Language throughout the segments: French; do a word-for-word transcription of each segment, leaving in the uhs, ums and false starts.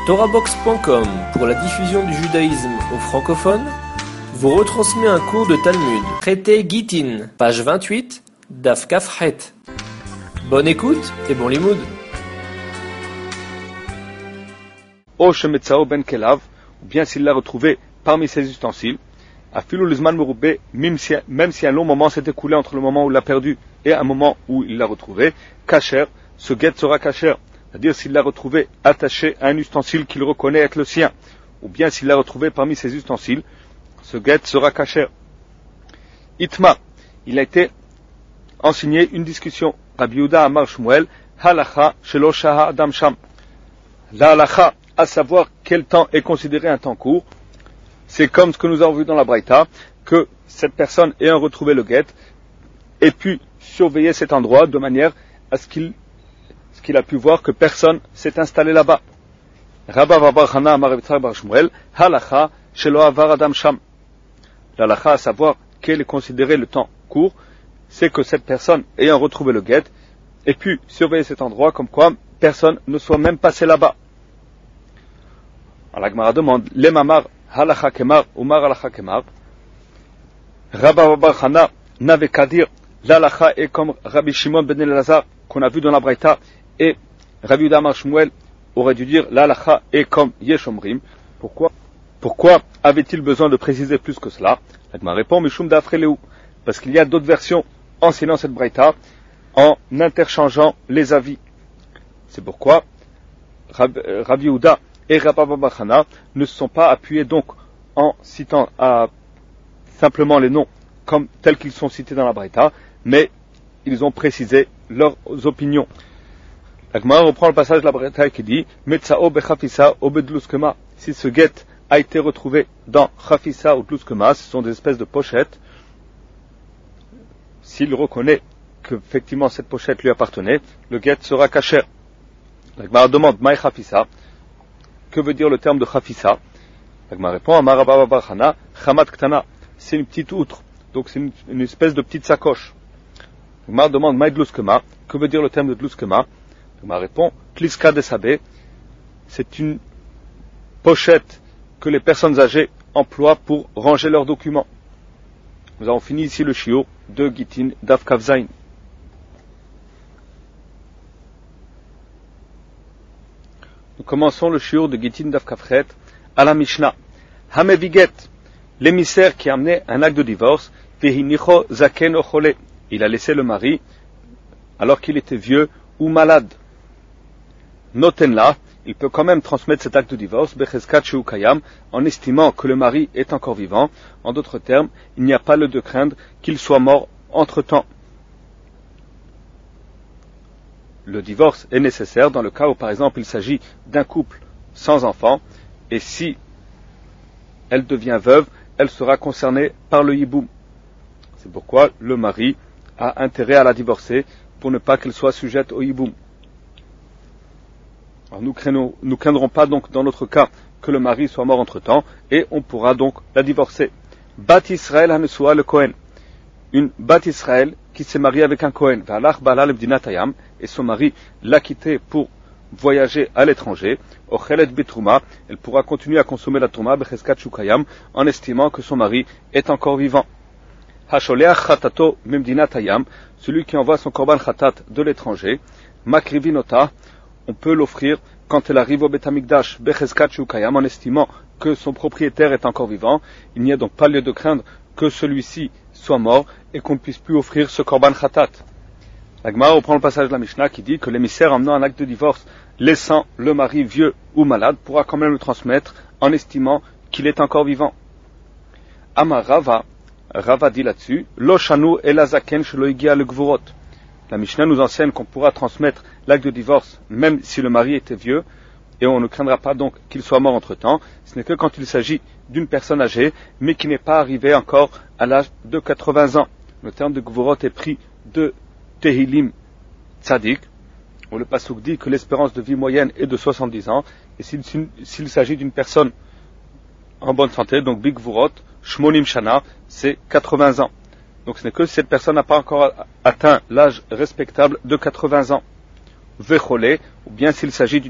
Torahbox point com, pour la diffusion du judaïsme aux francophones, vous retransmet un cours de Talmud, traité Gittin, page vingt-huit, Daf Kafhet. Bonne écoute et bon limoud. O shemetzao ben kelav, ou bien s'il l'a retrouvé parmi ses ustensiles, afilou lizman meroubé, même si un long moment s'est écoulé entre le moment où il l'a perdu et un moment où il l'a retrouvé, kasher, ce guet sera kasher. C'est-à-dire s'il l'a retrouvé attaché à un ustensile qu'il reconnaît être le sien, ou bien s'il l'a retrouvé parmi ses ustensiles, ce guet sera kasher. Itma, il a été enseigné une discussion. Rabbi Yehuda Amar Shmuel, halacha shelo shaha adam sham. La halacha, à savoir quel temps est considéré un temps court, c'est comme ce que nous avons vu dans la Braïta, que cette personne ayant retrouvé le guet ait pu surveiller cet endroit de manière à ce qu'il qu'il a pu voir que personne s'est installé là-bas. Rabba Bar Chana Amar Rabbi Bar Shmuel, halacha shelo avar adam sham. L'halacha, à savoir quel est considéré le temps court, c'est que cette personne ayant retrouvé le guet ait pu surveiller cet endroit comme quoi personne ne soit même passé là-bas. Alors la Gemara demande, les mamar halacha kemar ou mar halacha kemar. Rabba Bar Chana n'avait qu'à dire l'halacha est comme Rabbi Shimon ben Elazar qu'on a vu dans la Braïta, et Rabbi Yehuda Amar Shmuel aurait dû dire l'halacha est comme yesh omrim. Pourquoi Pourquoi avait-il besoin de préciser plus que cela? La Gemara répond mishum dafreleu, parce qu'il y a d'autres versions enseignant cette braïta en interchangeant les avis. C'est pourquoi Rabbi Yehuda et Rabba Bar Chana ne se sont pas appuyés donc en citant à simplement les noms comme tels qu'ils sont cités dans la braïta, mais ils ont précisé leurs opinions. La Gemara reprend le passage de la Braïta qui dit Metzao bechafisa o bedluskema. Si ce guet a été retrouvé dans chafisa ou dluskema, ce sont des espèces de pochettes, s'il reconnaît qu'effectivement cette pochette lui appartenait, le guet sera kasher. La Gemara demande Maï chafisa, que veut dire le terme de chafisa? La Gemara répond Amar Rabba Bar Chana chamat ktana, c'est une petite outre, donc c'est une, une espèce de petite sacoche. La Gemara demande Maï dluskema, que veut dire le terme de dluskema? Ma répond, Kliska de Sabé, c'est une pochette que les personnes âgées emploient pour ranger leurs documents. Nous avons fini ici le shiur de Gittin Daf Kaf Zayin. Nous commençons le shiur de Gittin Daf Kaf Chet à la Mishnah. Hameviget, l'émissaire qui a amené un acte de divorce, Vehinicho Zaken Ochole, il a laissé le mari alors qu'il était vieux ou malade. Notenla, il peut quand même transmettre cet acte de divorce, Becheskat Sheu Kayam, en estimant que le mari est encore vivant. En d'autres termes, il n'y a pas lieu de craindre qu'il soit mort entre-temps. Le divorce est nécessaire dans le cas où, par exemple, il s'agit d'un couple sans enfant, et si elle devient veuve, elle sera concernée par le hiboum. C'est pourquoi le mari a intérêt à la divorcer pour ne pas qu'elle soit sujette au hiboum. Alors nous craignons, nous craindrons pas donc dans notre cas que le mari soit mort entre temps et on pourra donc la divorcer. Bat Israël hanesua le Kohen, une Bat Israël qui s'est mariée avec un Kohen, Valach Balal Bdinatayam, et son mari l'a quitté pour voyager à l'étranger. Ochelet Betrouma, elle pourra continuer à consommer la Trouma Becheskat Shukayam en estimant que son mari est encore vivant. Hasholeach Chatato Memdinatayam, celui qui envoie son korban Chatat de l'étranger, Makrivinota, on peut l'offrir quand elle arrive au Beth Amikdash, Becheskat Shukayam, en estimant que son propriétaire est encore vivant. Il n'y a donc pas lieu de craindre que celui-ci soit mort et qu'on ne puisse plus offrir ce korban Chatat. La Gemara reprend le passage de la Mishnah qui dit que l'émissaire emmenant un acte de divorce, laissant le mari vieux ou malade, pourra quand même le transmettre en estimant qu'il est encore vivant. Amar Rava, Rava dit là-dessus, Lo shanu elazaken shelo igia le gvurot. La Mishnah nous enseigne qu'on pourra transmettre l'acte de divorce même si le mari était vieux, et on ne craindra pas donc qu'il soit mort entre-temps. Ce n'est que quand il s'agit d'une personne âgée, mais qui n'est pas arrivée encore à l'âge de quatre-vingts ans. Le terme de gvurot est pris de Tehilim Tzadik, où le pasuk dit que l'espérance de vie moyenne est de soixante-dix ans, et s'il, s'il s'agit d'une personne en bonne santé, donc Big Gvurot, Shmonim Shana, c'est quatre-vingts ans. Donc ce n'est que si cette personne n'a pas encore atteint l'âge respectable de quatre-vingts ans. Vechole, ou bien s'il s'agit d'une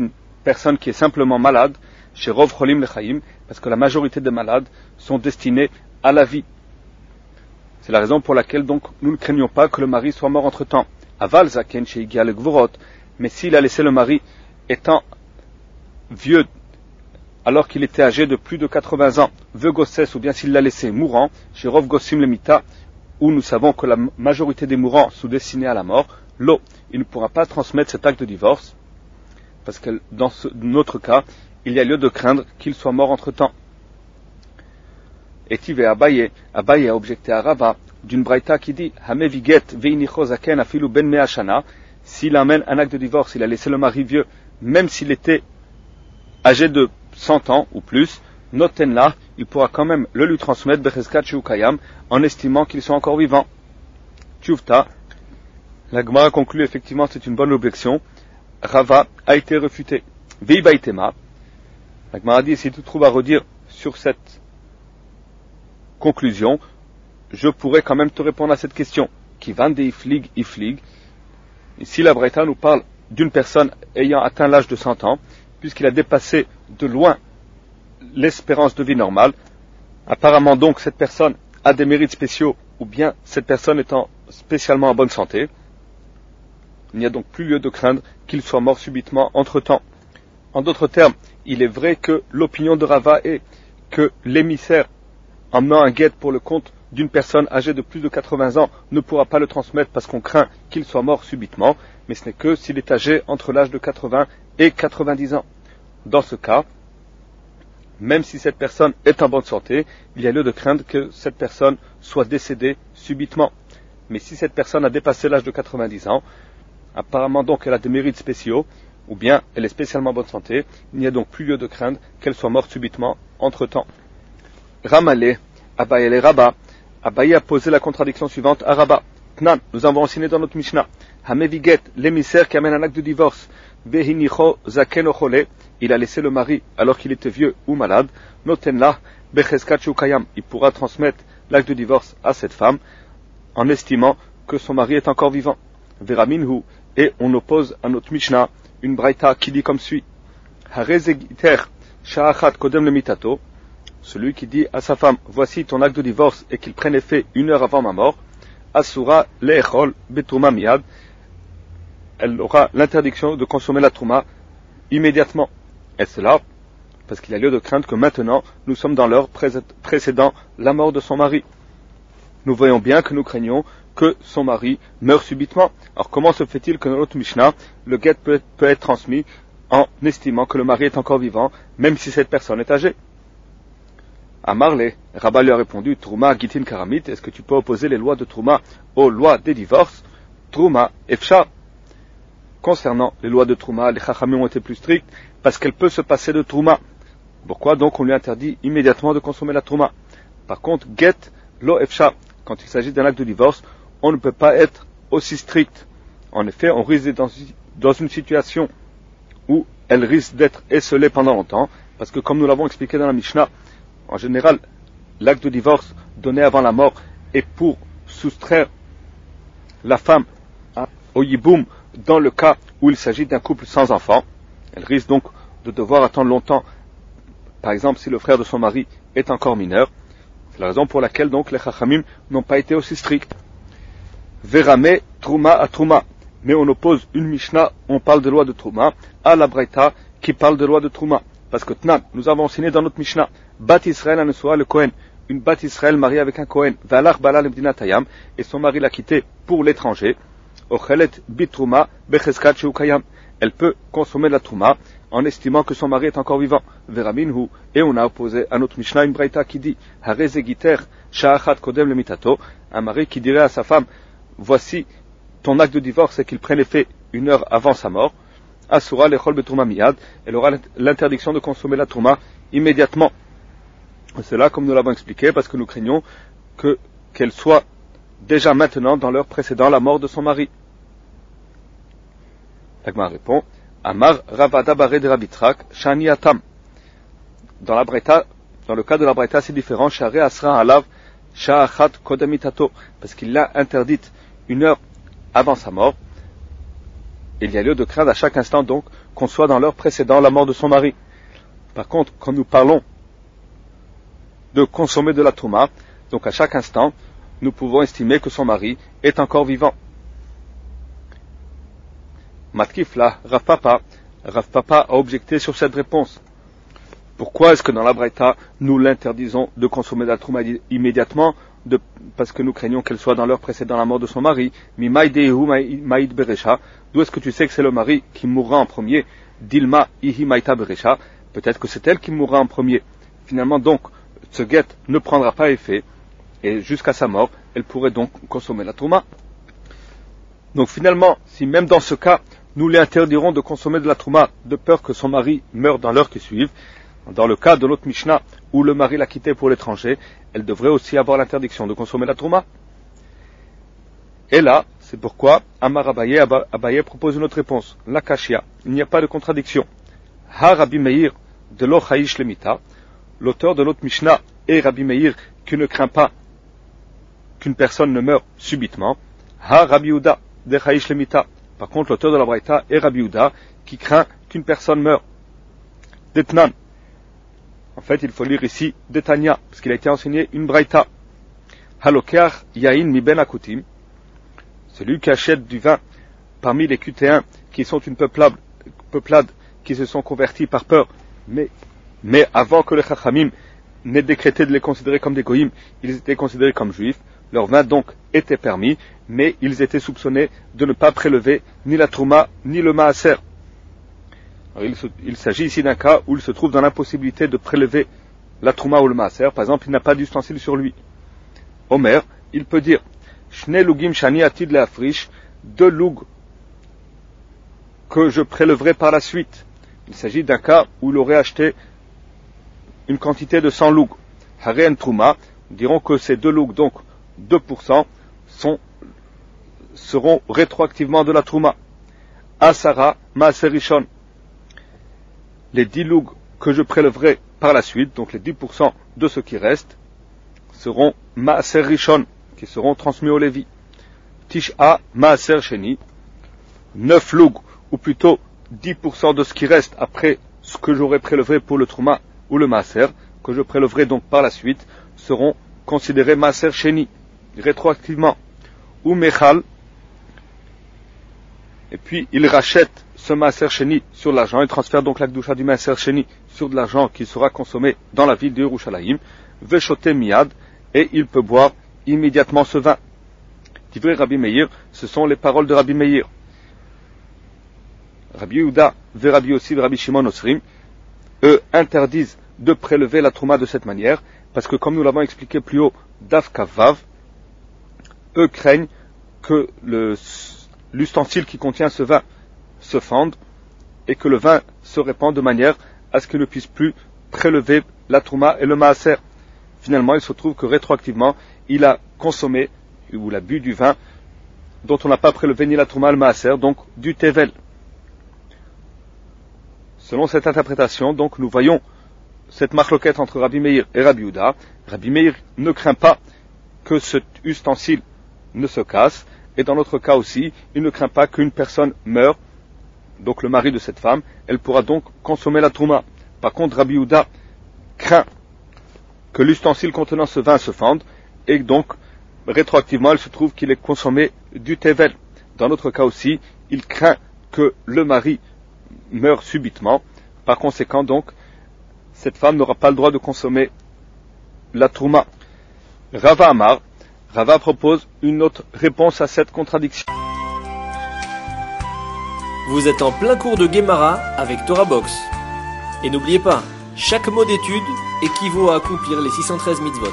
personne qui est simplement malade, chez Rov Cholim Lechaim, parce que la majorité des malades sont destinés à la vie. C'est la raison pour laquelle donc nous ne craignons pas que le mari soit mort entre temps. Aval Zaken chez Igia le Gvorot, mais s'il a laissé le mari étant vieux, alors qu'il était âgé de plus de quatre-vingts ans, veu Gossès, ou bien s'il l'a laissé mourant, chez Rov Gossim le Mita, où nous savons que la majorité des mourants sont destinés à la mort, l'eau, il ne pourra pas transmettre cet acte de divorce, parce que dans ce, notre cas, il y a lieu de craindre qu'il soit mort entre temps. Et Tivé Abaye, Abaye a objecté à Rava d'une braïta qui dit Hame viget veinicho zaken afilu ben mea shana, s'il amène un acte de divorce, il a laissé le mari vieux, même s'il était âgé de cent ans ou plus, noten là, il pourra quand même le lui transmettre becheskat shukayam en estimant qu'ils sont encore vivants. Tchouvta, la Gemara conclut effectivement c'est une bonne objection. Rava a été refuté. Veibaitema, la Gemara dit si tu trouves à redire sur cette conclusion, je pourrais quand même te répondre à cette question. Qui vende iflig iflig. Ici la Braïta nous parle d'une personne ayant atteint l'âge de cent ans, puisqu'il a dépassé de loin l'espérance de vie normale. Apparemment donc cette personne a des mérites spéciaux, ou bien cette personne étant spécialement en bonne santé. Il n'y a donc plus lieu de craindre qu'il soit mort subitement entre temps. En d'autres termes, il est vrai que l'opinion de Rava est que l'émissaire, en menant un guet pour le compte d'une personne âgée de plus de quatre-vingts ans, ne pourra pas le transmettre parce qu'on craint qu'il soit mort subitement, mais ce n'est que s'il est âgé entre l'âge de quatre-vingts et quatre-vingt-dix ans. Dans ce cas, même si cette personne est en bonne santé, il y a lieu de craindre que cette personne soit décédée subitement. Mais si cette personne a dépassé l'âge de quatre-vingt-dix ans, apparemment donc elle a des mérites spéciaux, ou bien elle est spécialement en bonne santé, il n'y a donc plus lieu de craindre qu'elle soit morte subitement entre-temps. Ramalé, Abaye le Rabba, Abaye a posé la contradiction suivante à Rabba. Tnan, nous avons enseigné dans notre Mishnah, Hameviget, l'émissaire qui amène un acte de divorce, Vehinicho zaken ochole, il a laissé le mari alors qu'il était vieux ou malade, Notenla, Becheskat shukayam, il pourra transmettre l'acte de divorce à cette femme, en estimant que son mari est encore vivant. Veraminhu, et on oppose à notre Mishnah une braïta qui dit comme suit, Harezegiter, Sha'achat kodem le mitato, celui qui dit à sa femme, voici ton acte de divorce et qu'il prenne effet une heure avant ma mort, Asura le'echol betruma miyad, elle aura l'interdiction de consommer la trouma immédiatement. Et cela, parce qu'il y a lieu de craindre que maintenant, nous sommes dans l'heure précédant la mort de son mari. Nous voyons bien que nous craignons que son mari meure subitement. Alors comment se fait-il que dans notre Mishnah, le guet peut, peut être transmis en estimant que le mari est encore vivant, même si cette personne est âgée? À Marley, Rabba lui a répondu, Trouma Gitin Karamit, est-ce que tu peux opposer les lois de Trouma aux lois des divorces? Trouma Efsha. Concernant les lois de Trouma, les Chachamim ont été plus stricts parce qu'elle peut se passer de Trouma. Pourquoi donc on lui interdit immédiatement de consommer la Trouma? Par contre, Get Lo Efsha, quand il s'agit d'un acte de divorce, on ne peut pas être aussi strict. En effet, on risque d'être dans, dans une situation où elle risque d'être esselée pendant longtemps, parce que comme nous l'avons expliqué dans la Mishnah, en général, l'acte de divorce donné avant la mort est pour soustraire la femme au yiboum dans le cas où il s'agit d'un couple sans enfant. Elle risque donc de devoir attendre longtemps, par exemple si le frère de son mari est encore mineur. C'est la raison pour laquelle donc les Chachamim n'ont pas été aussi stricts. Verame Trouma à Trouma. Mais on oppose une Mishnah, on parle de loi de Trouma, à la Braïta qui parle de loi de Trouma. Parce que Tnan, nous avons enseigné dans notre Mishnah, Bat Israël Anesua le Kohen, une Bat Israël mariée avec un Kohen, Valach Bala Lebdinatayam, et son mari l'a quitté pour l'étranger, Ochelet Bitrouma Becheskat Shukayam. Elle peut consommer la Trouma en estimant que son mari est encore vivant. Veraminhu, et on a opposé à notre Mishnah une Braïta qui dit, Harezegiter Sha'achat Kodem le Mitato, un mari qui dirait à sa femme, voici ton acte de divorce et qu'il prenne effet une heure avant sa mort. Asura lechol betrouma miyad, elle aura l'interdiction de consommer la trouma immédiatement. C'est là, comme nous l'avons expliqué, parce que nous craignons que, qu'elle soit déjà maintenant dans l'heure précédant la mort de son mari. L'Agma répond, Amar Ravada Bare de Rabitrak, Shani Atam. Dans la Braïta, dans le cas de la Braïta, c'est différent, Share Asra Alav, Sha'achat Kodamitato, parce qu'il l'a interdite une heure avant sa mort. Il y a lieu de craindre à chaque instant donc qu'on soit dans l'heure précédant la mort de son mari. Par contre, quand nous parlons de consommer de la trouma, donc à chaque instant, nous pouvons estimer que son mari est encore vivant. Matkif là, Rav Papa, Rav Papa a objecté sur cette réponse. Pourquoi est-ce que dans la Braïta, nous l'interdisons de consommer de la trouma immédiatement, de, parce que nous craignons qu'elle soit dans l'heure précédant la mort de son mari? Mi maïdehu maïd beresha. D'où est-ce que tu sais que c'est le mari qui mourra en premier? Dilma ihi maïta beresha. Peut-être que c'est elle qui mourra en premier. Finalement, donc, ce guet ne prendra pas effet, et jusqu'à sa mort, elle pourrait donc consommer la trouma. Donc finalement, si même dans ce cas, nous lui interdirons de consommer de la trouma, de peur que son mari meure dans l'heure qui suive, dans le cas de notre Mishnah, où le mari l'a quittée pour l'étranger, elle devrait aussi avoir l'interdiction de consommer la trouma. Et là, c'est pourquoi Amar Abaye, Abaye propose une autre réponse. La kashia, il n'y a pas de contradiction. Ha Rabbi Meir de lo chayish lemita, l'auteur de notre Mishnah est Rabbi Meir qui ne craint pas qu'une personne ne meure subitement. Ha Rabbi Yehuda de chayish lemita. Par contre, l'auteur de la Braïta est Rabbi Yehuda qui craint qu'une personne meure. Detnan. En fait, il faut lire ici Detania, parce qu'il a été enseigné une Braïta. Halokeach yain mi ben akutim. Celui qui achète du vin parmi les Cutéens qui sont une peuplade, peuplade qui se sont convertis par peur, mais, mais avant que les Chachamim n'aient décrété de les considérer comme des Goïm, ils étaient considérés comme juifs. Leur vin donc était permis, mais ils étaient soupçonnés de ne pas prélever ni la trouma ni le maaser. Alors, il, se, il s'agit ici d'un cas où il se trouve dans l'impossibilité de prélever la trouma ou le maaser. Par exemple, il n'a pas d'ustensile sur lui. Omer, il peut dire Shne lugim shani atid leafrish, deux lougs que je préleverai par la suite. Il s'agit d'un cas où il aurait acheté une quantité de cent lougs. Haren trouma, diront que ces deux lougs, donc deux pour cent, sont, seront rétroactivement de la trouma. Asara maaser rishon. Les dix lougs que je prélèverai par la suite, donc les dix pour cent de ce qui reste, seront maaser rishon, qui seront transmis au Lévi. Tish'a maaser sheni, neuf lougs, ou plutôt dix pour cent de ce qui reste après ce que j'aurai prélevé pour le trouma ou le maaser, que je préleverai donc par la suite, seront considérés maaser sheni, rétroactivement. Ou mechal, et puis il rachète ce maaser sheni sur de l'argent, il transfère donc la kdusha du maaser sheni sur de l'argent qui sera consommé dans la ville de Yerushalayim, veshote miyad, et il peut boire immédiatement ce vin. Divrei Rabbi Meir, ce sont les paroles de Rabbi Meir. Rabbi Yehuda, ve Rabbi Yossi, ve Rabbi Shimon Osrim, eux interdisent de prélever la trouma de cette manière, parce que comme nous l'avons expliqué plus haut, Daf Kavav, eux craignent que le, l'ustensile qui contient ce vin se fende et que le vin se répande de manière à ce qu'il ne puisse plus prélever la trouma et le maaser. Finalement, il se trouve que rétroactivement, il a consommé ou il a bu du vin dont on n'a pas prélevé ni la trouma ni le maaser, donc du tevel. Selon cette interprétation, donc, nous voyons cette marloquette entre Rabbi Meir et Rabbi Yehuda. Rabbi Meir ne craint pas que cet ustensile ne se casse, et dans notre cas aussi, il ne craint pas qu'une personne meure, donc le mari de cette femme, elle pourra donc consommer la trouma. Par contre, Rabbi Yehuda craint que l'ustensile contenant ce vin se fende, et donc, rétroactivement, il se trouve qu'il est consommé du tevel. Dans notre cas aussi, il craint que le mari meurt subitement. Par conséquent, donc, cette femme n'aura pas le droit de consommer la trouma. Rava Amar, Rava propose une autre réponse à cette contradiction. Vous êtes en plein cours de Gemara avec Torah Box. Et n'oubliez pas, chaque mot d'étude équivaut à accomplir les six cent treize mitzvot.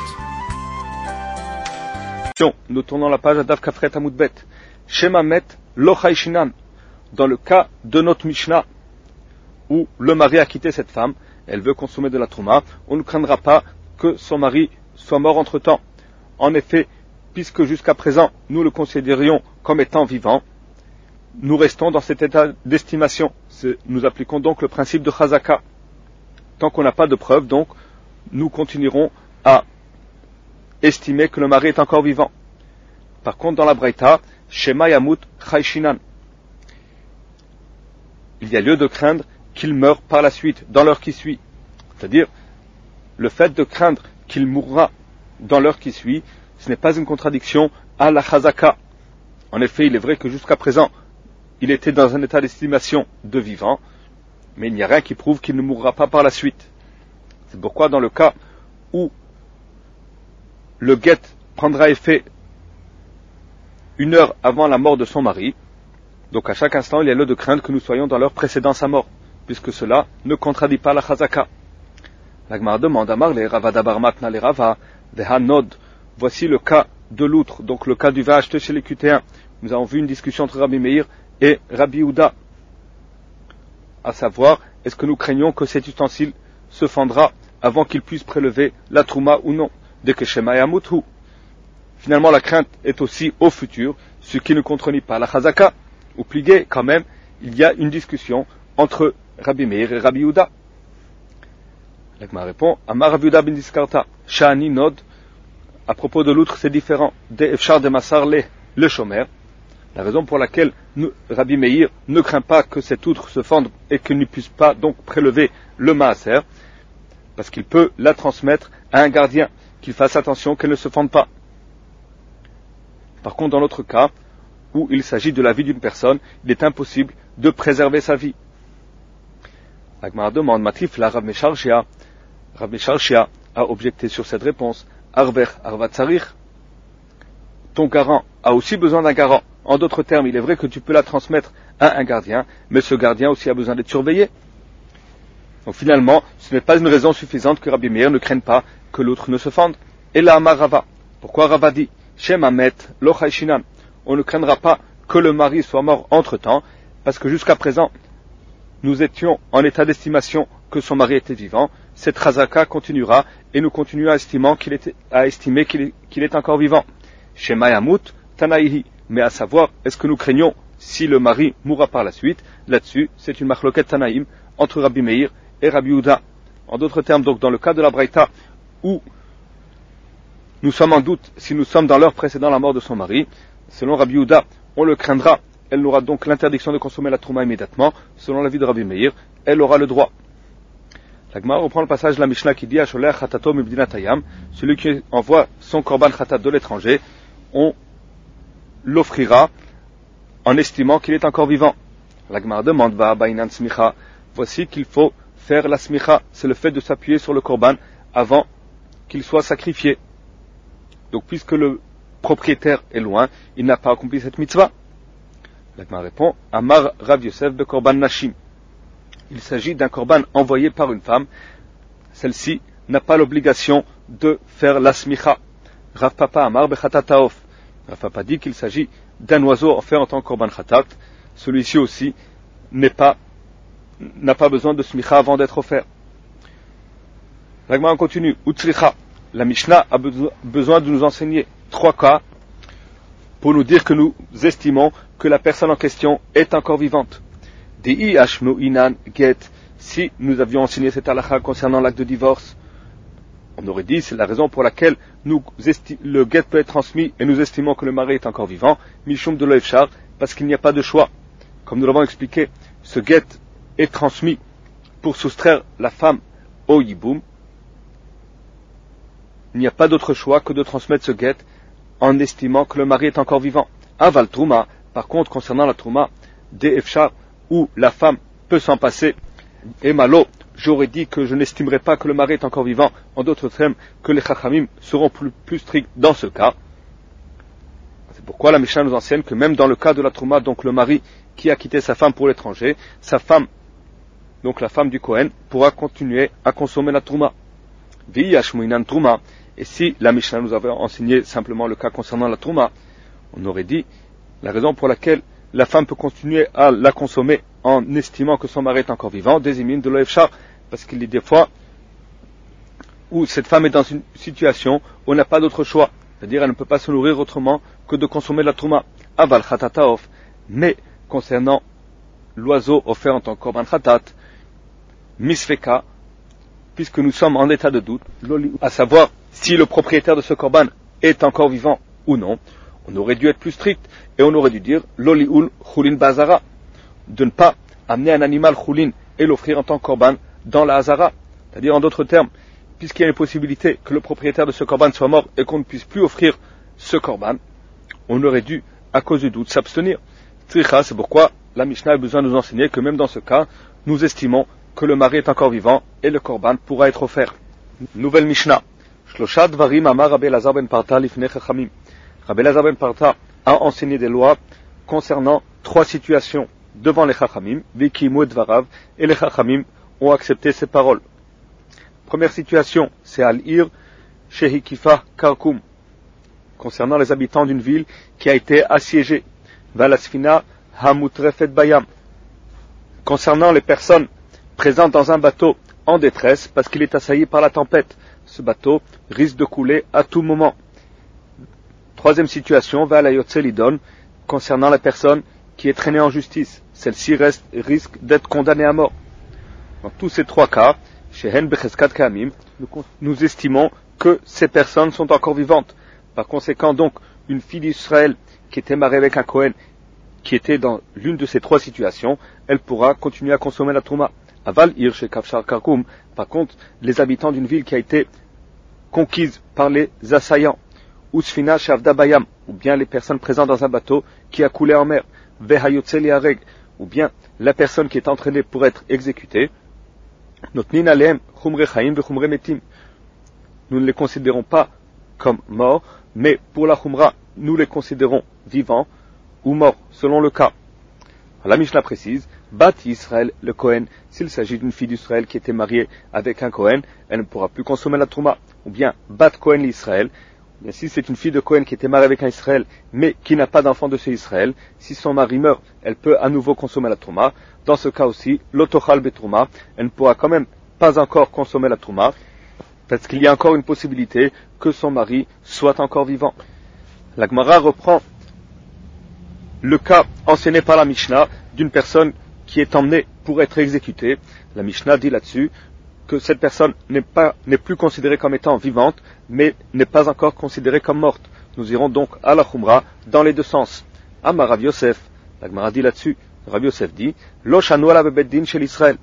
Nous tournons la page à Daf Kafret Amoudbet. Shema Met Lo Chayshinan. Dans le cas de notre Mishnah, où le mari a quitté cette femme, elle veut consommer de la trouma, on ne craindra pas que son mari soit mort entre temps. En effet, puisque jusqu'à présent nous le considérions comme étant vivant, nous restons dans cet état d'estimation. C'est, nous appliquons donc le principe de Chazaka. Tant qu'on n'a pas de preuve, donc, nous continuerons à estimer que le mari est encore vivant. Par contre, dans la Braïta, Shema Yamut Chayshinan. il y a lieu de craindre qu'il meure par la suite, dans l'heure qui suit. C'est-à-dire, le fait de craindre qu'il mourra dans l'heure qui suit, ce n'est pas une contradiction à la chazaka. En effet, il est vrai que jusqu'à présent, il était dans un état d'estimation de vivant, mais il n'y a rien qui prouve qu'il ne mourra pas par la suite. C'est pourquoi dans le cas où le guet prendra effet une heure avant la mort de son mari, donc à chaque instant il y a lieu de craindre que nous soyons dans l'heure précédant sa mort, puisque cela ne contradit pas la chazaka. La Gemara demande à Marle, Ravada Barmatna le Rava, Vehanod, voici le cas de l'outre, donc le cas du vin acheté chez les Cutéens. Nous avons vu une discussion entre Rabbi Meir et Rabbi Houda, à savoir, est-ce que nous craignons que cet ustensile se fendra avant qu'il puisse prélever la trouma ou non, de Keshema Yamuthu. Finalement, la crainte est aussi au futur, ce qui ne contredit pas la chazaka. Ou plié, quand même, il y a une discussion entre Rabbi Meir et Rabbi Houda. L'Agma répond, Amar Rabbi Houda ben Diskarta, Sha'ani Nod, à propos de l'outre, c'est différent. De Efshar de Massar le, le Shomer. La raison pour laquelle nous, Rabbi Meir ne craint pas que cette outre se fende et qu'il ne puisse pas donc prélever le maaser, parce qu'il peut la transmettre à un gardien, qu'il fasse attention qu'elle ne se fende pas. Par contre, dans l'autre cas, où il s'agit de la vie d'une personne, il est impossible de préserver sa vie. La Gemara demande, Matif la Rav Meshar Shia. Rav Meshar Shia a objecté sur cette réponse. Arver Arvat Sarich. Ton garant a aussi besoin d'un garant. En d'autres termes, il est vrai que tu peux la transmettre à un gardien, mais ce gardien aussi a besoin d'être surveillé. Donc finalement, ce n'est pas une raison suffisante que Rabbi Meir ne craigne pas que l'autre ne se fende. Et là, Amar Rava. Pourquoi Rava dit Shem Amet Lo Chayshinan. On ne craindra pas que le mari soit mort entre-temps, parce que jusqu'à présent, nous étions en état d'estimation que son mari était vivant. Cette chazaka continuera et nous continuons à estimer qu'il, était, à estimer qu'il, est, qu'il est encore vivant. Shema Yamut Tanaihi. Mais à savoir, est-ce que nous craignons si le mari mourra par la suite? Là-dessus, c'est une machloket Tanaïm entre Rabbi Meir et Rabbi Houda. En d'autres termes, donc, dans le cas de la Braïta, où nous sommes en doute si nous sommes dans l'heure précédant la mort de son mari, selon Rabbi Houda, on le craindra. Elle n'aura donc l'interdiction de consommer la trouma immédiatement. Selon l'avis de Rabbi Meir, elle aura le droit. La Gemara reprend le passage de la Mishnah qui dit Asholeh Chatato Mibdinat Hayam, celui qui envoie son korban khatat de l'étranger, on l'offrira en estimant qu'il est encore vivant. La Gemara demande Va Bainan Smicha. Voici qu'il faut faire la smicha, c'est le fait de s'appuyer sur le korban avant qu'il soit sacrifié. Donc puisque le propriétaire est loin, il n'a pas accompli cette mitzvah. La Gemara répond Amar Rav Yosef be korban nashim. Il s'agit d'un korban envoyé par une femme. Celle-ci n'a pas l'obligation de faire la smicha. Rav Papa Amar be chatat taof. Rav Papa dit qu'il s'agit d'un oiseau offert en tant que korban khatat. Celui-ci aussi n'est pas, n'a pas besoin de smicha avant d'être offert. La Gemara continue. Utsricha. La Mishnah a besoin de nous enseigner trois cas pour nous dire que nous estimons que la personne en question est encore vivante. Dei ashmu inan get. Si nous avions enseigné cette halakha concernant l'acte de divorce, on aurait dit c'est la raison pour laquelle nous esti- le get peut être transmis et nous estimons que le mari est encore vivant. Mishum de l'efshar, parce qu'il n'y a pas de choix. Comme nous l'avons expliqué, ce get est transmis pour soustraire la femme au yiboum. Il n'y a pas d'autre choix que de transmettre ce get en estimant que le mari est encore vivant. Aval trouma, par contre, concernant la trouma, des efshar, où la femme peut s'en passer, et malo, j'aurais dit que je n'estimerai pas que le mari est encore vivant, en d'autres termes, que les chachamim seront plus, plus stricts dans ce cas. C'est pourquoi la Mishnah nous enseigne que même dans le cas de la trouma, donc le mari qui a quitté sa femme pour l'étranger, sa femme, donc la femme du Kohen, pourra continuer à consommer la trouma. Viyashmuinan trouma. Et si la Mishnah nous avait enseigné simplement le cas concernant la trouma, on aurait dit la raison pour laquelle la femme peut continuer à la consommer en estimant que son mari est encore vivant, des imines de l'efshar, parce qu'il y a des fois où cette femme est dans une situation où elle n'a pas d'autre choix, c'est-à-dire elle ne peut pas se nourrir autrement que de consommer la trouma. Aval khatataof. Mais concernant l'oiseau offert en tant que korban khatat, misfeka, puisque nous sommes en état de doute, à savoir si le propriétaire de ce korban est encore vivant ou non, on aurait dû être plus strict et on aurait dû dire l'oliul chulin bazara, de ne pas amener un animal choulin et l'offrir en tant que korban dans la hazara. C'est-à-dire, en d'autres termes, puisqu'il y a une possibilité que le propriétaire de ce korban soit mort et qu'on ne puisse plus offrir ce korban, on aurait dû, à cause du doute, s'abstenir. Tricha, c'est pourquoi la Mishnah a besoin de nous enseigner que même dans ce cas, nous estimons que le mari est encore vivant et le korban pourra être offert. Nouvelle Mishnah. Shlosha dvarim amar Rabbi Elazar ben Parta lifnei chachamim. Rabbi Elazar ben Parta a enseigné des lois concernant trois situations devant les chachamim, vikimu et dvarav, et les chachamim ont accepté ces paroles. Première situation, c'est Al-Ir, Shehikifa Karkoum, concernant les habitants d'une ville qui a été assiégée. Valasfina Hamutrefet Bayam, concernant les personnes présentes dans un bateau en détresse parce qu'il est assailli par la tempête. Ce bateau risque de couler à tout moment. Troisième situation, Valayotse Lidon, concernant la personne qui est traînée en justice. Celle-ci reste, risque d'être condamnée à mort. Dans tous ces trois cas, Shehen Becheskat Kamim, nous estimons que ces personnes sont encore vivantes. Par conséquent, donc, une fille d'Israël qui était mariée avec un Kohen, qui était dans l'une de ces trois situations, elle pourra continuer à consommer la Trouma. Aval Ir chez Kafshar Karkoum, par contre, les habitants d'une ville qui a été conquise par les assaillants, Usfina Shavda Bayam, ou bien les personnes présentes dans un bateau qui a coulé en mer, Vehayotse Liareg, ou bien la personne qui est entraînée pour être exécutée, Notnin Aleem Chumre Chaim Vechumre Metim. Nous ne les considérons pas comme morts, mais pour la Chumra, nous les considérons vivants ou morts, selon le cas. La Mishnah précise, Bat Israël, le Kohen, s'il s'agit d'une fille d'Israël qui était mariée avec un Kohen, elle ne pourra plus consommer la Trouma. Ou bien, Bat Kohen l'Israël, si c'est une fille de Kohen qui était mariée avec un Israël, mais qui n'a pas d'enfant de ce Israël, si son mari meurt, elle peut à nouveau consommer la Trouma. Dans ce cas aussi, l'Otochal Betrouma, elle ne pourra quand même pas encore consommer la Trouma, parce qu'il y a encore une possibilité que son mari soit encore vivant. La Gemara reprend le cas enseigné par la Mishnah d'une personne qui est emmenée pour être exécutée. La Mishnah dit là-dessus que cette personne n'est pas, n'est plus considérée comme étant vivante, mais n'est pas encore considérée comme morte. Nous irons donc à la Khumra dans les deux sens. Amar Rav Yosef, la Gemara dit là-dessus, Rav Yosef dit, Lo shanu ala bebeddin shel Israël.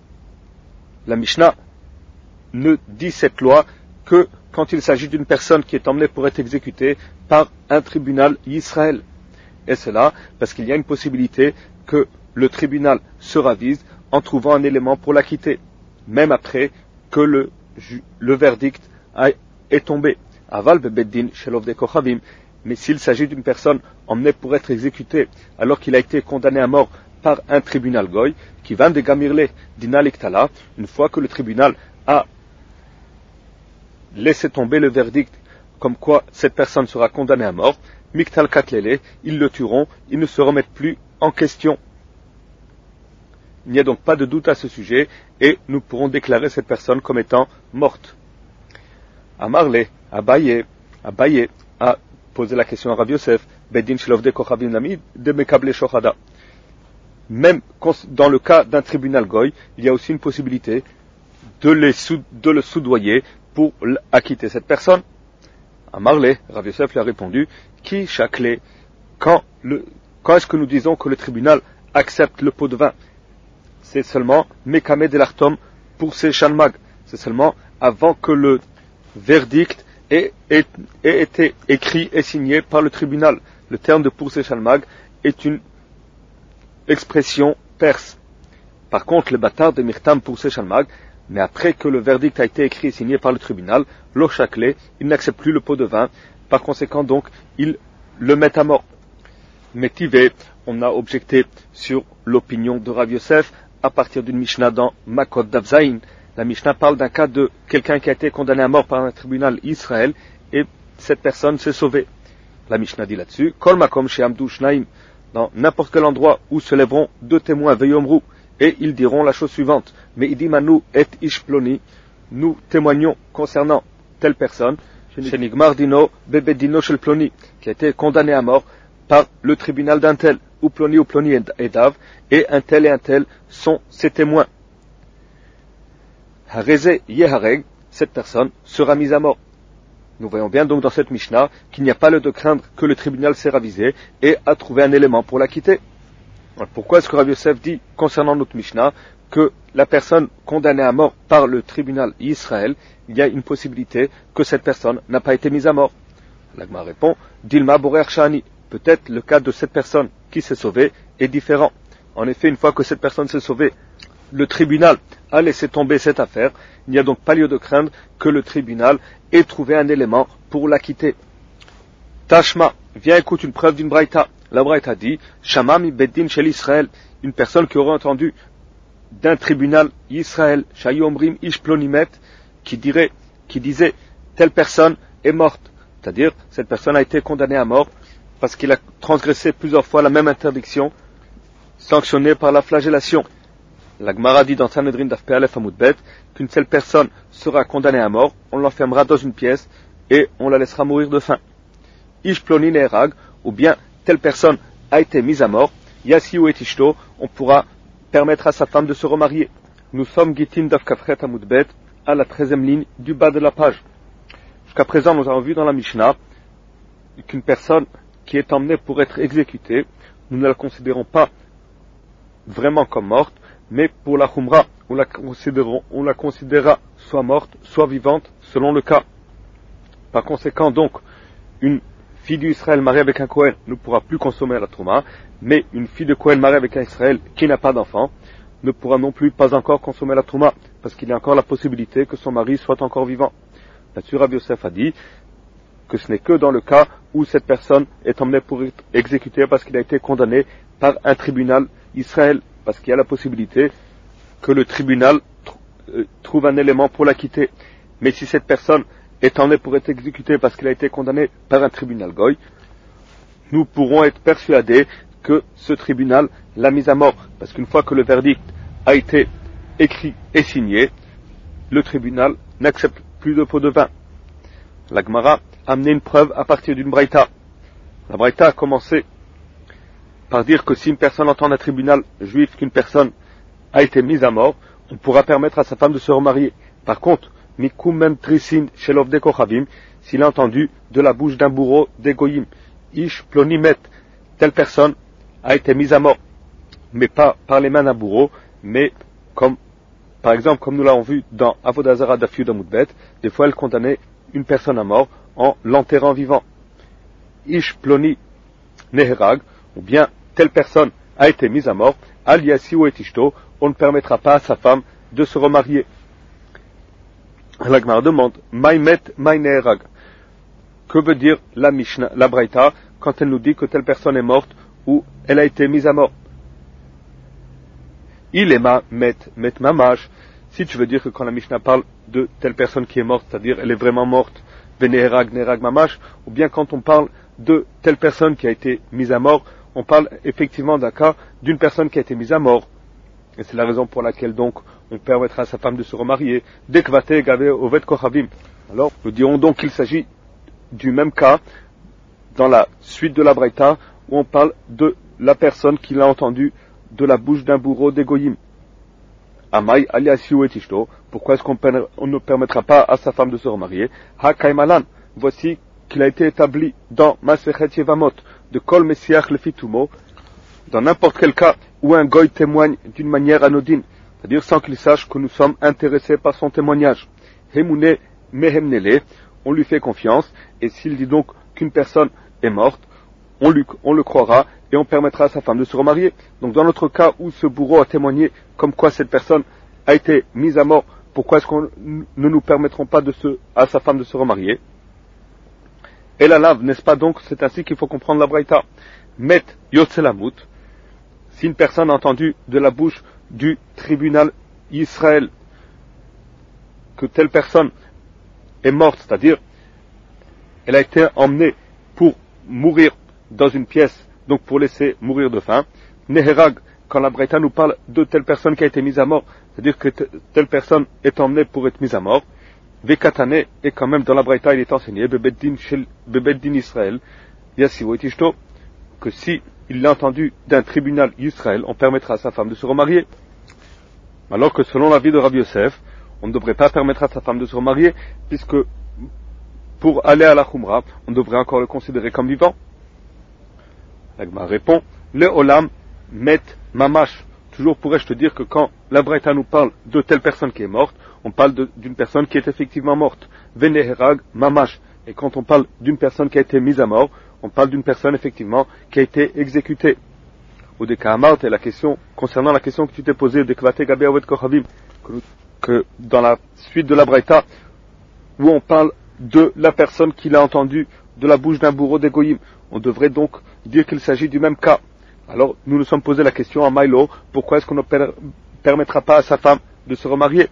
La Mishnah ne dit cette loi que quand il s'agit d'une personne qui est emmenée pour être exécutée par un tribunal Israël. Et cela parce qu'il y a une possibilité que le tribunal se ravise en trouvant un élément pour l'acquitter, même après que le, le verdict a, est tombé. Aval bebeddin shelov de kochavim. Mais s'il s'agit d'une personne emmenée pour être exécutée alors qu'il a été condamné à mort par un tribunal goy, qui va de gamirle dinaliktala, une fois que le tribunal a laissé tomber le verdict comme quoi cette personne sera condamnée à mort, miktal katlele, ils le tueront, ils ne se remettent plus en question. Il n'y a donc pas de doute à ce sujet et nous pourrons déclarer cette personne comme étant morte. Amarle, Abaye, Abaye a posé la question à Rav Yosef, Bedin Shlovde Kochavim Lamid de Mekable Shochada. Même dans le cas d'un tribunal goy, il y a aussi une possibilité de, les sou, de le soudoyer pour acquitter cette personne. Amarle, Rav Yosef lui a répondu, Qui chaclé, quand, le, quand est-ce que nous disons que le tribunal accepte le pot de vin? C'est seulement Mekame de l'Artom pour ses Shalmag. C'est seulement avant que le verdict ait, ait, ait été écrit et signé par le tribunal. Le terme de pour ses Shalmag est une expression perse. Par contre, le bâtard de Mirtam pour ses Shalmag, mais après que le verdict a été écrit et signé par le tribunal, l'eau chaclé, il n'accepte plus le pot de vin. Par conséquent, donc, il le met à mort. Mais Tivé, on a objecté sur l'opinion de Rav Yosef à partir d'une Mishnah dans Makot Davzaïn. La Mishnah parle d'un cas de quelqu'un qui a été condamné à mort par un tribunal Israël et cette personne s'est sauvée. La Mishnah dit là-dessus, Kol Makom Sheamdu Shnaim, dans n'importe quel endroit où se lèveront deux témoins Veyomru, et ils diront la chose suivante, Mais idimanu et ishploni, nous témoignons concernant telle personne, Shenigmar Dino Bebedino Shel Ploni, qui a été condamné à mort par le tribunal d'un tel, ou Ploni ou Ploni et Dav, et un tel et un tel sont ses témoins. Hareze Yehareg, cette personne sera mise à mort. Nous voyons bien donc dans cette Mishnah qu'il n'y a pas lieu de craindre que le tribunal s'est ravisé et a trouvé un élément pour l'acquitter. Pourquoi est-ce que Rabbi Yosef dit, concernant notre Mishnah, que la personne condamnée à mort par le tribunal Israël, il y a une possibilité que cette personne n'a pas été mise à mort? L'Agma répond, Dilma Borer Shani. Peut-être le cas de cette personne qui s'est sauvée est différent. En effet, une fois que cette personne s'est sauvée, le tribunal a laissé tomber cette affaire. Il n'y a donc pas lieu de craindre que le tribunal ait trouvé un élément pour l'acquitter. Tashma, viens écoute une preuve d'une braïta. La braïta dit, Shama mi beddin shel Israël, une personne qui aurait entendu d'un tribunal Israël, Shayu omrim ish plonimet, qui dirait, qui disait, telle personne est morte. C'est-à-dire, cette personne a été condamnée à mort parce qu'il a transgressé plusieurs fois la même interdiction, sanctionnée par la flagellation. La Gemara dit dans Sanhedrin Daf Pei Aleph Amud Bet qu'une telle personne sera condamnée à mort, on l'enfermera dans une pièce et on la laissera mourir de faim. Ish ploni ne'erag, ou bien telle personne a été mise à mort, Yasiu et Ishto, on pourra permettre à sa femme de se remarier. Nous sommes Gitin Daf Kafret Amud Bet à la treizième ligne du bas de la page. Jusqu'à présent, nous avons vu dans la Mishnah qu'une personne qui est emmenée pour être exécutée, nous ne la considérons pas vraiment comme morte, mais pour la Khumra, on la, on la considérera soit morte, soit vivante, selon le cas. Par conséquent, donc, une fille d'Israël mariée avec un Kohen ne pourra plus consommer la Trouma, mais une fille de Kohen mariée avec un Israël qui n'a pas d'enfant ne pourra non plus pas encore consommer la Trouma, parce qu'il y a encore la possibilité que son mari soit encore vivant. Là-dessus, Rabbi Yosef a dit que ce n'est que dans le cas où cette personne est emmenée pour être exécutée parce qu'il a été condamné par un tribunal Israël, parce qu'il y a la possibilité que le tribunal tr- trouve un élément pour l'acquitter. Mais si cette personne est emmenée pour être exécutée parce qu'elle a été condamnée par un tribunal Goy, nous pourrons être persuadés que ce tribunal l'a mise à mort, parce qu'une fois que le verdict a été écrit et signé, le tribunal n'accepte plus de pot de vin. La Gemara a amené une preuve à partir d'une braïta. La braïta a commencé par dire que si une personne entend d'un tribunal juif qu'une personne a été mise à mort, on pourra permettre à sa femme de se remarier. Par contre, mikum trisin shelov de kochavim, s'il a entendu de la bouche d'un bourreau d'Egoïm, ish plonimet, telle personne a été mise à mort, mais pas par les mains d'un bourreau, mais comme par exemple, comme nous l'avons vu dans Avodah Zarah Daf Yud Amud Bet, des fois elle condamnait une personne à mort en l'enterrant vivant. Ish ploni neherag, ou bien telle personne a été mise à mort, al yasiu et ishto, on ne permettra pas à sa femme de se remarier. La Gemara demande, maimet mai neherag. Que veut dire la Mishnah, la Braïta, quand elle nous dit que telle personne est morte ou elle a été mise à mort? Il est ma met met mamash. Si tu veux dire que quand la Mishnah parle de telle personne qui est morte, c'est-à-dire elle est vraiment morte, venerag nerag mamash, ou bien quand on parle de telle personne qui a été mise à mort, on parle effectivement d'un cas d'une personne qui a été mise à mort. Et c'est la raison pour laquelle donc on permettra à sa femme de se remarier. Dekvate gave ovet kochavim. Alors nous dirons donc qu'il s'agit du même cas dans la suite de la Braïta où on parle de la personne qui l'a entendu de la bouche d'un bourreau d'Egoïm. Amai aliasiu et ishto. Pourquoi est-ce qu'on on ne permettra pas à sa femme de se remarier? Ha kaimalan. Voici qu'il a été établi dans Masechet Yevamot de Kol Messiach le Fitumo, dans n'importe quel cas où un goy témoigne d'une manière anodine, c'est-à-dire sans qu'il sache que nous sommes intéressés par son témoignage. Hemune mehemnele, on lui fait confiance, et s'il dit donc qu'une personne est morte, on, lui, on le croira et on permettra à sa femme de se remarier. Donc dans notre cas où ce bourreau a témoigné comme quoi cette personne a été mise à mort, pourquoi est-ce qu'on ne nous permettrons pas de se, à sa femme de se remarier? Et la lave, n'est-ce pas donc, c'est ainsi qu'il faut comprendre la Braïta. Met yotzelamut, si une personne a entendu de la bouche du tribunal Israël que telle personne est morte, c'est-à-dire elle a été emmenée pour mourir dans une pièce, donc pour laisser mourir de faim. Neherag, quand la Braïta nous parle de telle personne qui a été mise à mort, c'est-à-dire que t- telle personne est emmenée pour être mise à mort. Vekatane, et quand même dans la Braïta il est enseigné, Bebeddin shel Bebeddin Israël, Yasiu et Ishto, que si il l'a entendu d'un tribunal Israël, on permettra à sa femme de se remarier. Alors que selon l'avis de Rabbi Yosef, on ne devrait pas permettre à sa femme de se remarier, puisque pour aller à la Khumra, on devrait encore le considérer comme vivant. La Gemara répond, le olam met mamash. Toujours pourrais-je te dire que quand la Braïta nous parle de telle personne qui est morte, on parle de, d'une personne qui est effectivement morte. Veneherag mamash. Et quand on parle d'une personne qui a été mise à mort, on parle d'une personne effectivement qui a été exécutée. Ou des Kahamart, et la question, concernant la question que tu t'es posée, de Kvate Gabe Awet Kochavim, que dans la suite de la Braïta, où on parle de la personne qui l'a entendu de la bouche d'un bourreau des Goyim, on devrait donc dire qu'il s'agit du même cas. Alors, nous nous sommes posé la question à Maïlo, pourquoi est-ce qu'on ne per- permettra pas à sa femme de se remarier?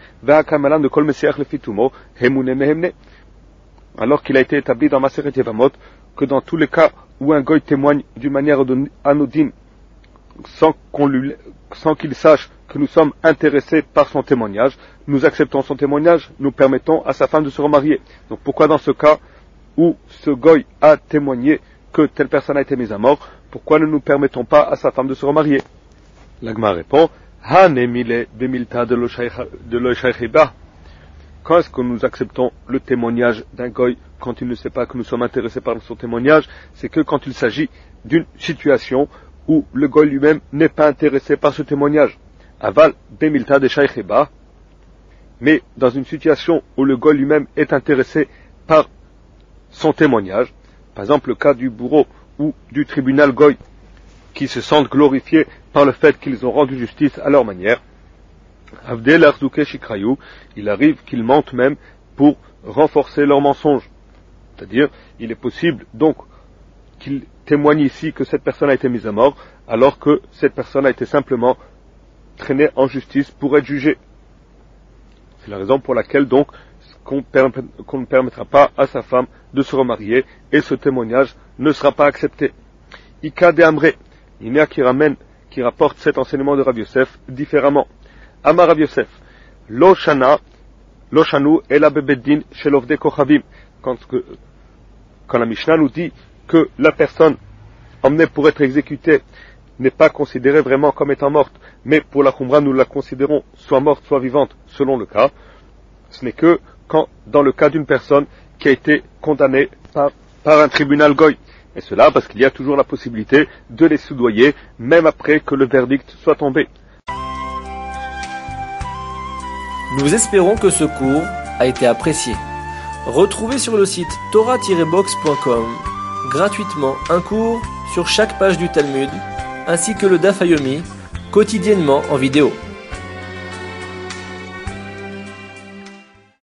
Alors qu'il a été établi dans Maseret Yevamot, que dans tous les cas où un goy témoigne d'une manière anodine, sans qu'on lui, sans qu'il sache que nous sommes intéressés par son témoignage, nous acceptons son témoignage, nous permettons à sa femme de se remarier. Donc pourquoi dans ce cas où ce goy a témoigné que telle personne a été mise à mort, pourquoi ne nous permettons pas à sa femme de se remarier? L'Agma répond, Hanemile bemilta de l'Oshaychiba. Quand est-ce que nous acceptons le témoignage d'un goy quand il ne sait pas que nous sommes intéressés par son témoignage? C'est que quand il s'agit d'une situation où le goy lui-même n'est pas intéressé par ce témoignage. Aval bemilta de Shaychiba. Mais dans une situation où le goy lui-même est intéressé par son témoignage, par exemple le cas du bourreau ou du tribunal goy, qui se sentent glorifiés par le fait qu'ils ont rendu justice à leur manière, Avdel Arzouke Shikrayou, il arrive qu'ils mentent même pour renforcer leur mensonge. C'est-à-dire, il est possible donc qu'ils témoignent ici que cette personne a été mise à mort, alors que cette personne a été simplement traînée en justice pour être jugée. C'est la raison pour laquelle donc qu'on, permet, qu'on ne permettra pas à sa femme de se remarier, et ce témoignage ne sera pas accepté. Ika de Amré, il y a qui ramène, qui rapporte cet enseignement de Rav Yosef différemment. Amar Rav Yosef, Lo Shana, Lo Shanu Ela Bebeddin Shelovde Kochavim. Quand, quand la Mishnah nous dit que la personne emmenée pour être exécutée n'est pas considérée vraiment comme étant morte, mais pour la Khumra nous la considérons soit morte, soit vivante, selon le cas, ce n'est que quand, dans le cas d'une personne qui a été condamnée par, par un tribunal goy. Et cela parce qu'il y a toujours la possibilité de les soudoyer, même après que le verdict soit tombé. Nous espérons que ce cours a été apprécié. Retrouvez sur le site torah tiret box point com gratuitement un cours sur chaque page du Talmud, ainsi que le Daf Yomi, quotidiennement en vidéo.